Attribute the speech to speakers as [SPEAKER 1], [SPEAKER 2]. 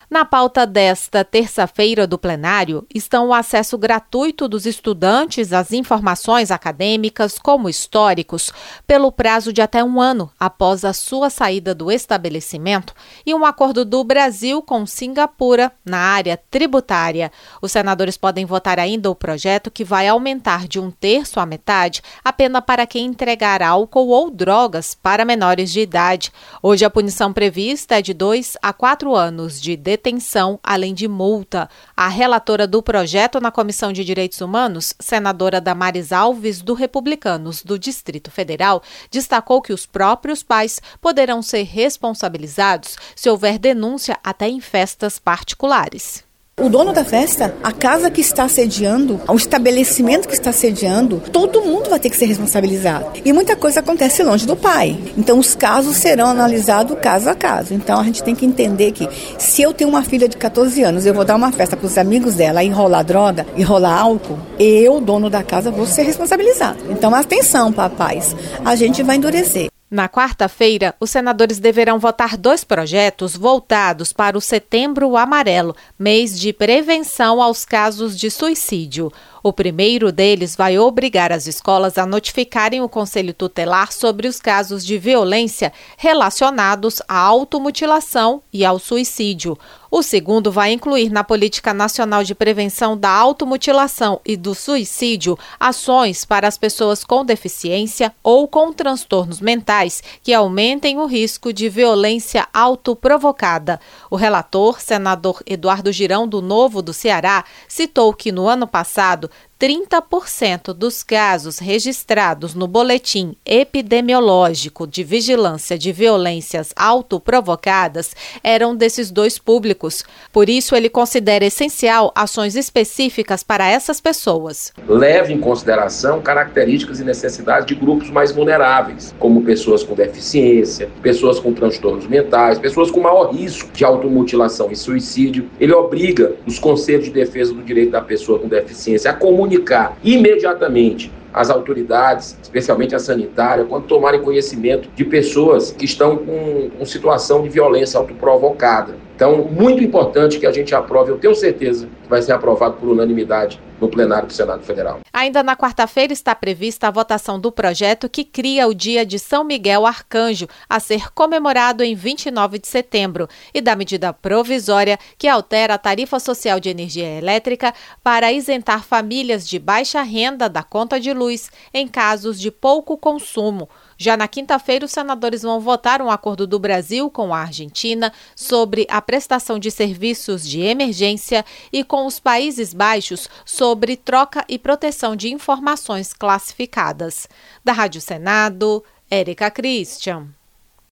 [SPEAKER 1] Na pauta desta terça-feira do plenário estão o acesso gratuito dos estudantes às informações acadêmicas, como históricos, pelo prazo de até 1 ano após a sua saída do estabelecimento e um acordo do Brasil com Singapura na área tributária. Os senadores podem votar ainda o projeto que vai aumentar de 1/3 à metade a pena para quem entregar álcool ou drogas para menores de idade. Hoje a punição prevista é de 2 a 4 anos de detenção, além de multa. A relatora do projeto na Comissão de Direitos Humanos, senadora Damares Alves, do Republicanos do Distrito Federal, destacou que os próprios pais poderão ser responsabilizados se houver denúncia até em festas particulares.
[SPEAKER 2] O dono da festa, a casa que está sediando, o estabelecimento que está sediando, todo mundo vai ter que ser responsabilizado. E muita coisa acontece longe do pai. Então os casos serão analisados caso a caso. Então a gente tem que entender que se eu tenho uma filha de 14 anos, eu vou dar uma festa para os amigos dela e enrolar droga, enrolar álcool, eu, dono da casa, vou ser responsabilizado. Então atenção, papais, a gente vai endurecer.
[SPEAKER 1] Na quarta-feira, os senadores deverão votar 2 projetos voltados para o Setembro Amarelo, mês de prevenção aos casos de suicídio. O primeiro deles vai obrigar as escolas a notificarem o Conselho Tutelar sobre os casos de violência relacionados à automutilação e ao suicídio. O segundo vai incluir na Política Nacional de Prevenção da Automutilação e do Suicídio ações para as pessoas com deficiência ou com transtornos mentais que aumentem o risco de violência autoprovocada. O relator, senador Eduardo Girão, do Novo do Ceará, citou que no ano passado 30% dos casos registrados no Boletim Epidemiológico de Vigilância de Violências Autoprovocadas eram desses 2 públicos. Por isso, ele considera essencial ações específicas para essas pessoas.
[SPEAKER 3] Leve em consideração características e necessidades de grupos mais vulneráveis, como pessoas com deficiência, pessoas com transtornos mentais, pessoas com maior risco de automutilação e suicídio. Ele obriga os Conselhos de Defesa do Direito da Pessoa com Deficiência a comunicar imediatamente às autoridades, especialmente a sanitária, quando tomarem conhecimento de pessoas que estão com situação de violência autoprovocada. Então, muito importante que a gente aprove, eu tenho certeza que vai ser aprovado por unanimidade no plenário do Senado Federal.
[SPEAKER 1] Ainda na quarta-feira está prevista a votação do projeto que cria o Dia de São Miguel Arcanjo, a ser comemorado em 29 de setembro, e da medida provisória que altera a tarifa social de energia elétrica para isentar famílias de baixa renda da conta de luz em casos de pouco consumo. Já na quinta-feira, os senadores vão votar um acordo do Brasil com a Argentina sobre a prestação de serviços de emergência e com os Países Baixos sobre troca e proteção de informações classificadas. Da Rádio Senado, Érica Christian.